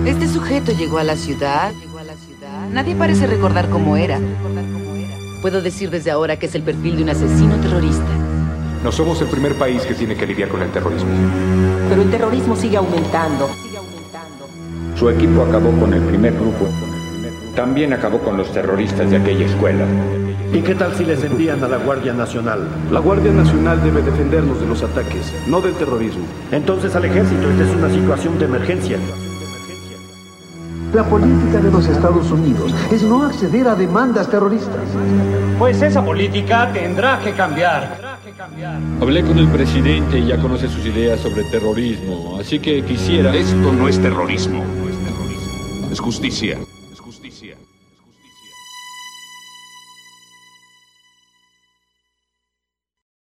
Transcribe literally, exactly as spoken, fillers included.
Este sujeto llegó a la ciudad. Nadie parece recordar cómo era. Puedo decir desde ahora que es el perfil de un asesino terrorista. No somos el primer país que tiene que lidiar con el terrorismo. Pero el terrorismo sigue aumentando. Su equipo acabó con el primer grupo. También acabó con los terroristas de aquella escuela. ¿Y qué tal si les envían a la Guardia Nacional? La Guardia Nacional debe defendernos de los ataques, no del terrorismo. Entonces al ejército, esta es una situación de emergencia. La política de los Estados Unidos es no acceder a demandas terroristas. Pues esa política tendrá que cambiar. Hablé con el presidente y ya conoce sus ideas sobre terrorismo, así que quisiera... Esto no es terrorismo, es justicia.